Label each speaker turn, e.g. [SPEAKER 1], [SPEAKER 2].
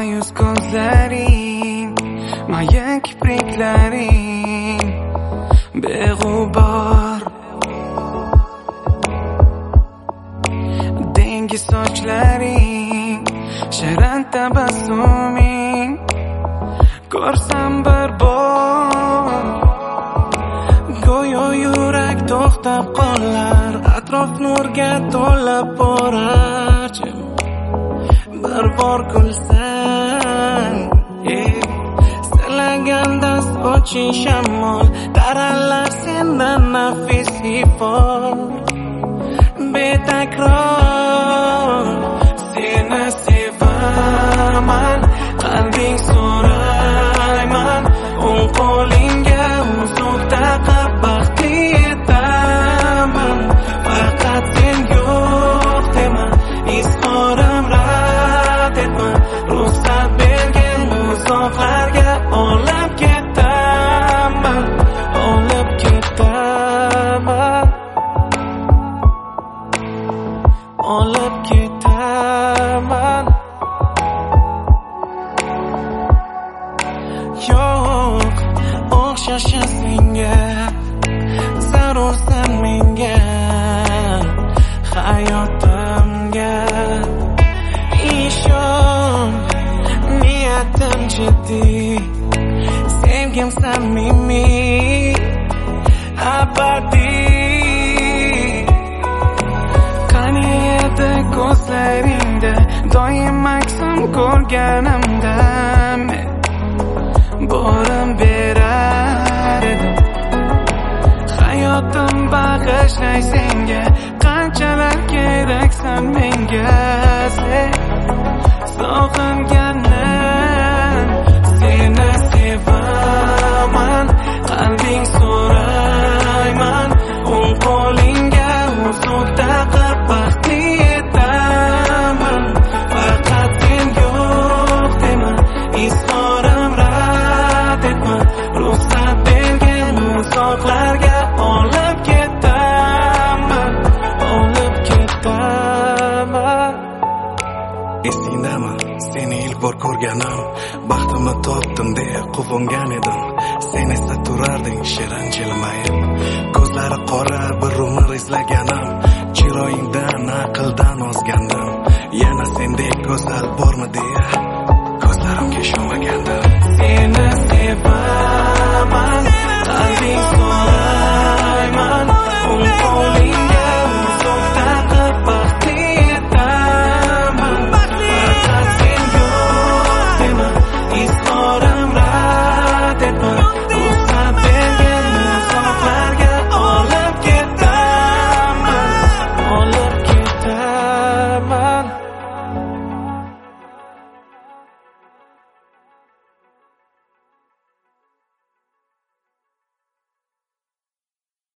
[SPEAKER 1] ma'yus ko'zlaring, mayin kipriklaring beg'ubor, dengiz sochlaring, shirin tabassuming ko'rsam bir bor, go'yo yurak to'xtab qolar, atrof nurga to'lib borar. Bir bor kulsang, istalaganda soching shamol, taralar sendan nafis ifor. Betakror seni sevaman, qalbing so'rayman, o'ng qo'lingga uzuk taqib baxtli etaman. Faqat sen yo'q dema, izhorim rad etma, ruxsat bergin uzoqlarga olib ketaman, olib ketaman, olib ketaman. Yo'q, o'xshashim senga, zarursan menga, hayotimga. Ishon, niyatim jiddiy, sevgim samimiy, abadiy. Qani edi ko'zlaringda doim aksam ko'rganimda, men borim berar edim, hayotim bag'ishlay senga. Qanchalar keraksan menga, sen sog'inganim, seni sevaman, qalbing so'rayman, o'ng qo'lingga uzuk taqib baxtli etaman. Faqat sen yo'q dema, izhorim rad etma, ruxsat bergin uzoqlarga olib ketaman, olib ketaman. Esingdami seni ilk bor ko'rganim, baxtimni topdim deya quvongan edim. Sen esa turarding shirin jilmayib, ko'zlari qora bir umr izlaganim, chiroyingdan aqldan ozgandim. Yana sendek go'zal bormi deya ko'zlarimga ishonmagandim.